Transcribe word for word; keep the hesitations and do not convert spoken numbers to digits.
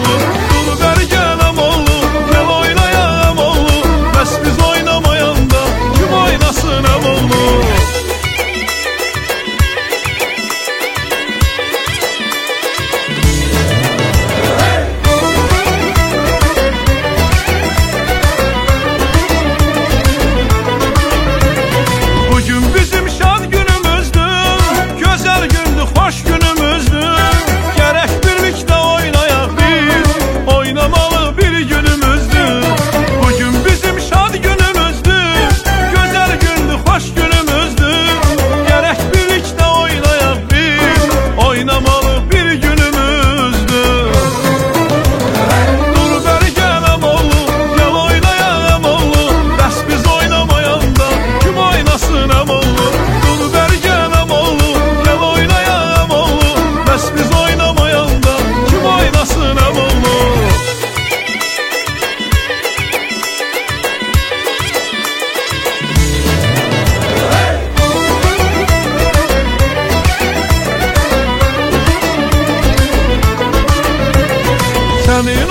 oğlu. Dur beri gelem oğlu, gel oynayam oğlu. Bəs biz oynamayanda kim oynasın em oğlu? Bugün bizim şad günümüzdür, güzel gündür, hoş günümüzdür. Gerek birlikte oynayaq biz, oynamalı bir günümüzdür. Bugün bizim şad günümüzdür, güzel gündür, hoş günümüzdür. Gerek birlikte oynayaq biz, oynamalı bir günümüzdür. Dur beri gelem oğlu, gel oynayam oğlu. Bəs biz oynamayanda kim oynasın em oğlu? Dur beri gelem oğlu, gel oynayam oğlu. Bəs biz oynamayanda kim oynasın em oğlu? Senin